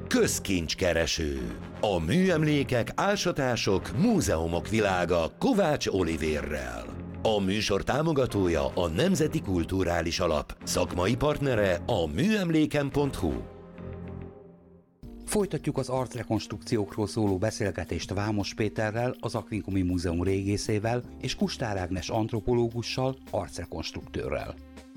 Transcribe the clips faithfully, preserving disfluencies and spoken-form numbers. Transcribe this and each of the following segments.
Közkincskereső. A műemlékek, ásatások, múzeumok világa Kovács Olivérrel. A műsor támogatója a Nemzeti Kulturális Alap, szakmai partnere a műemléken pont hu. Folytatjuk az arcrekonstrukciókról szóló beszélgetést Vámos Péterrel, az Aquincumi Múzeum régészével és Kustár Ágnes antropológussal, arcrekonstruktőrrel.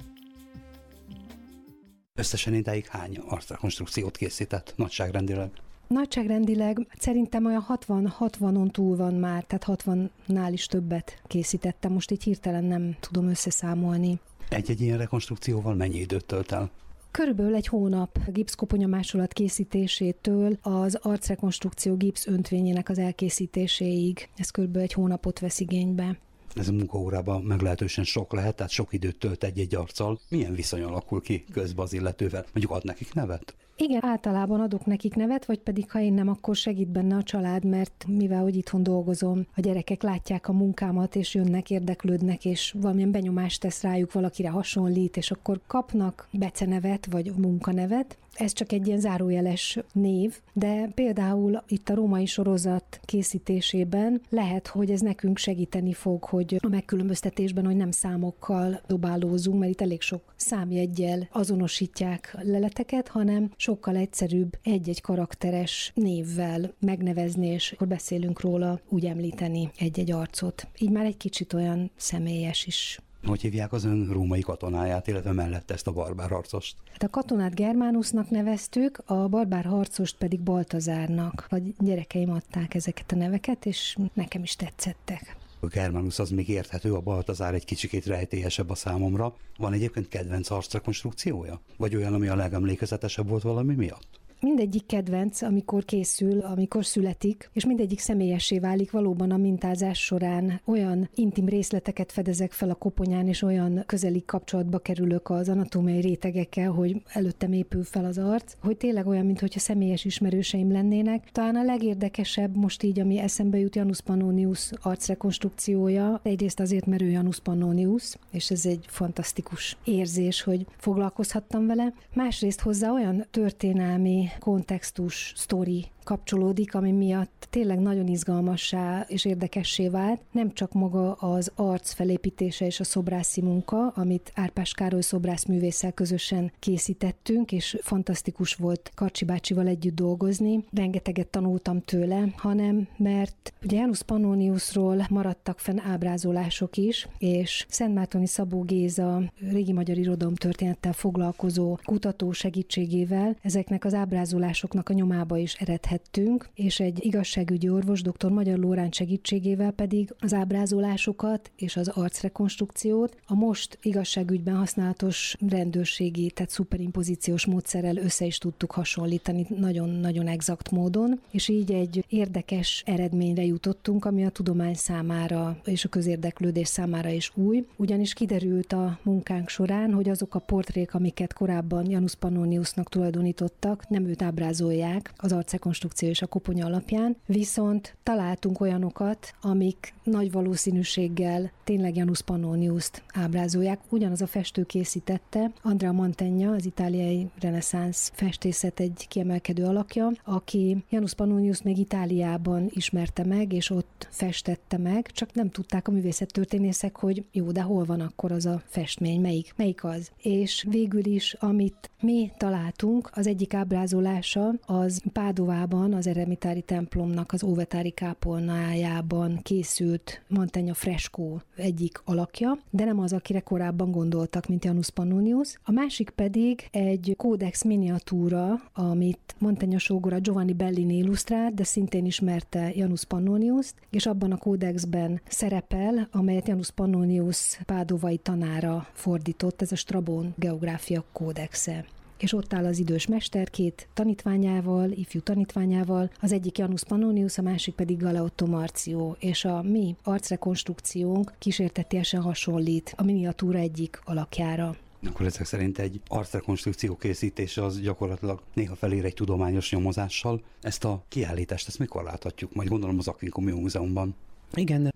Összesen idáig hány arcrekonstrukciót készített nagyságrendileg? Nagyságrendileg szerintem olyan hatvan-hatvanon túl van már, tehát hatvannál is többet készítettem. Most így hirtelen nem tudom összeszámolni. Egy-egy ilyen rekonstrukcióval mennyi időt tölt el? Körülbelül egy hónap gipszkoponya másolat készítésétől az arcrekonstrukció gipsz öntvényének az elkészítéséig. Ez körülbelül egy hónapot vesz igénybe. Ez a munkaórában meglehetősen sok lehet, tehát sok időt tölt egy-egy arccal. Milyen viszony alakul ki közben az illetővel? Mondjuk ad nekik nevet? Igen, általában adok nekik nevet, vagy pedig ha én nem, akkor segít benne a család, mert mivel hogy itthon dolgozom, a gyerekek látják a munkámat, és jönnek, érdeklődnek, és valamilyen benyomást tesz rájuk, valakire hasonlít, és akkor kapnak becenevet, vagy munkanevet. Ez csak egy ilyen zárójeles név, de például itt a római sorozat készítésében lehet, hogy ez nekünk segíteni fog, hogy a megkülönböztetésben, hogy nem számokkal dobálózunk, mert itt elég sok számjeggyel azonosítják leleteket, hanem sokkal egyszerűbb egy-egy karakteres névvel megnevezni, és akkor beszélünk róla, úgy említeni egy-egy arcot. Így már egy kicsit olyan személyes is. Hogy hívják az ön római katonáját, illetve mellett ezt a barbár harcost? Hát a katonát Germánusnak neveztük, a barbár harcost pedig Baltazárnak. A gyerekeim adták ezeket a neveket, és nekem is tetszettek. A Germánus az még érthető, a Baltazár egy kicsikét rejtélyesebb a számomra. Van egyébként kedvenc arcrekonstrukciója? Vagy olyan, ami a legemlékezetesebb volt valami miatt? Mindegyik kedvenc, amikor készül, amikor születik, és mindegyik személyessé válik valóban a mintázás során. Olyan intim részleteket fedezek fel a koponyán, és olyan közeli kapcsolatba kerülök az anatómiai rétegekkel, hogy előttem épül fel az arc, hogy tényleg olyan, mintha személyes ismerőseim lennének. Talán a legérdekesebb most így, ami eszembe jut, Janus Pannonius arcrekonstrukciója. Egyrészt azért, mert ő Janus Pannonius, és ez egy fantasztikus érzés, hogy foglalkozhattam vele. Másrészt hozzá olyan történelmi kontextus, sztori kapcsolódik, ami miatt tényleg nagyon izgalmassá és érdekessé vált. Nem csak maga az arc felépítése és a szobrászi munka, amit Árpás Károly szobrászművésszel közösen készítettünk, és fantasztikus volt Karcsi bácsival együtt dolgozni. Rengeteget tanultam tőle, hanem mert ugye Janus Pannoniusról maradtak fenn ábrázolások is, és Szentmártoni Szabó Géza régi magyar irodalomtörténettel foglalkozó kutató segítségével ezeknek az ábrázolásoknak a nyomába is eredhet, és egy igazságügyi orvos, dr. Magyar Lóránt segítségével pedig az ábrázolásokat és az arcrekonstrukciót a most igazságügyben használatos rendőrségi, tehát szuperimpozíciós módszerrel össze is tudtuk hasonlítani nagyon-nagyon exakt módon, és így egy érdekes eredményre jutottunk, ami a tudomány számára és a közérdeklődés számára is új, ugyanis kiderült a munkánk során, hogy azok a portrék, amiket korábban Janus Pannoniusnak tulajdonítottak, nem őt ábrázolják az arcrekonstrukció és a koponya alapján, viszont találtunk olyanokat, amik nagy valószínűséggel tényleg Janus Pannoniust ábrázolják. Ugyanaz a festő készítette, Andrea Mantegna, az itáliai reneszánsz festészet egy kiemelkedő alakja, aki Janus Pannoniust még Itáliában ismerte meg, és ott festette meg, csak nem tudták a művészettörténészek, hogy jó, de hol van akkor az a festmény, melyik, melyik az. És végül is, amit mi találtunk, az egyik ábrázolása az Pádovában, az eremitári templomnak az óvetári kápolnájában készült Mantegna freskó egyik alakja, de nem az, akire korábban gondoltak, mint Janus Pannonius. A másik pedig egy kódex miniatúra, amit Mantegna sógora Giovanni Bellini illusztrált, de szintén ismerte Janus Pannoniust, és abban a kódexben szerepel, amelyet Janus Pannonius pádovai tanára fordított, ez a Strabón geográfia kódexe. És ott áll az idős mester két tanítványával, ifjú tanítványával, az egyik Janus Pannonius, a másik pedig Galeotto Marcio, és a mi arcrekonstrukciónk kísértetiesen hasonlít a miniatúra egyik alakjára. Akkor ezek szerint egy arcrekonstrukció készítése az gyakorlatilag néha felér egy tudományos nyomozással. Ezt a kiállítást, ezt mikor láthatjuk? Majd gondolom az Aquincumi Múzeumban. Igen,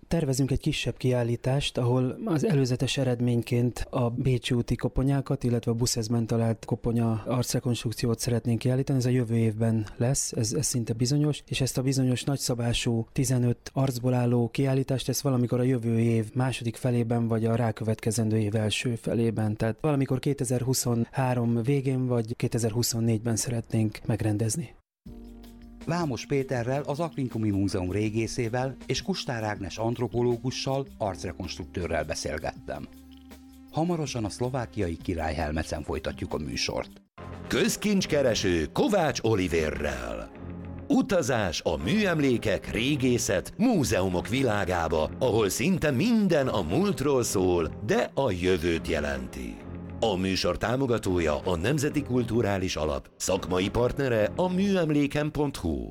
Tervezünk egy kisebb kiállítást, ahol az előzetes eredményként a Bécsi úti koponyákat, illetve a Buszezben talált koponya arcrekonstrukciót szeretnénk kiállítani. Ez a jövő évben lesz, ez, ez szinte bizonyos, és ezt a bizonyos nagyszabású tizenöt arcból álló kiállítást, ezt valamikor a jövő év második felében, vagy a rákövetkezendő év első felében, tehát valamikor kétezer-huszonhárom végén, vagy kétezer-huszonnégyben szeretnénk megrendezni. Vámos Péterrel, az Aquincumi Múzeum régészével és Kustár Ágnes antropológussal, arcrekonstruktőrrel beszélgettem. Hamarosan a szlovákiai Király Helmecen folytatjuk a műsort. Közkincskereső Kovács Olivérrel. Utazás a műemlékek, régészet, múzeumok világába, ahol szinte minden a múltról szól, de a jövőt jelenti. A műsor támogatója a Nemzeti Kulturális Alap, szakmai partnere a műemléken pont hu.